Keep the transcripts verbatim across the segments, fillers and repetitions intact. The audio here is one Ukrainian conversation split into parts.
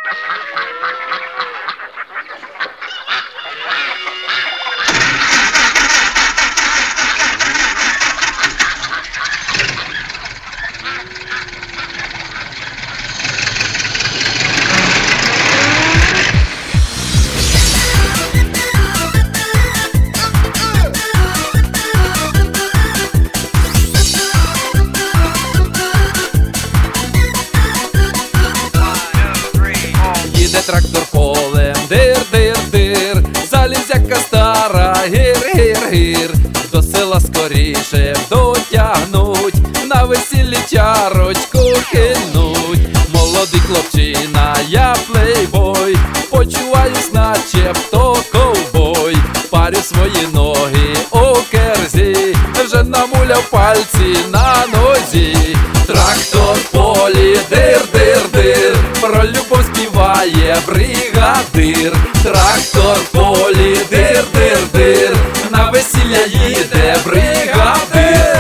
Трактор полем, дир-дир-дир, залізяка стара, гір-гір-гір, до села скоріше дотягнуть, на весіллі чарочку кинуть. Молодий хлопчина, я плейбой, почуваюсь начебто ковбой, парю свої ноги у керзі, вже намуляв пальці на нозі. Трактор в полі, дир-дир-дир, про любов співає бригадир. Трактор в полі, дир-дир-дир, на весілля їде бригадир.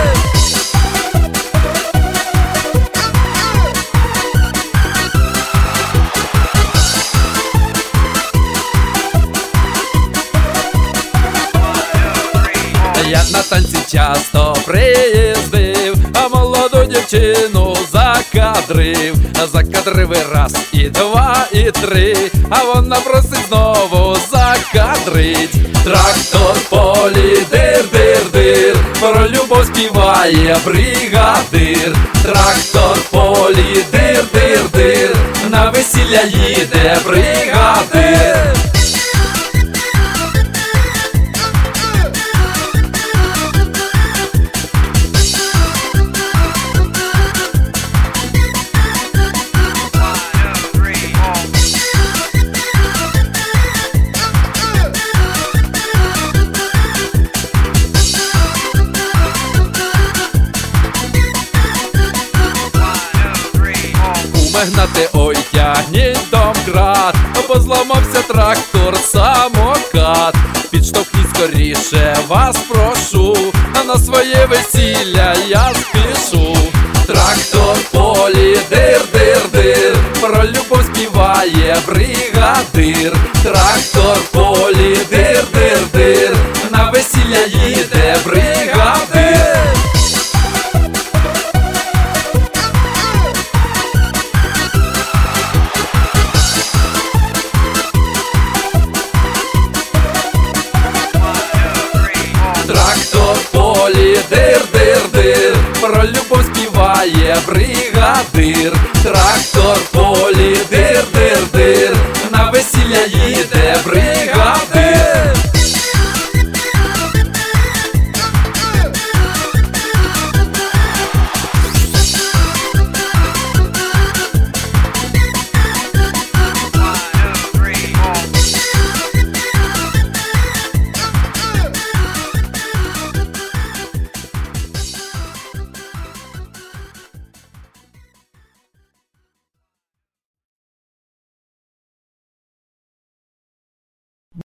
Я на танці часто приїздив, а молоду дівчину закадрив. Закадрив і раз, і два, і три, а вона просить знову закадрить. Трактор в полі, дир-дир-дир, про любов співає бригадир. Трактор в полі, дир-дир-дир, на весілля їде бригадир. Гнати, ой, тягніть домкрат, бо зламався трактор, самокат. Підштовхніть скоріше, вас прошу, на своє весілля я спішу. Трактор в полі, дир-дир-дир, про любов співає бригадир. Трактор в полі, дир-дир-дир, на весілля їде бригадир. Трактор в полі, дир-дир-дир, про любов співає бригадир.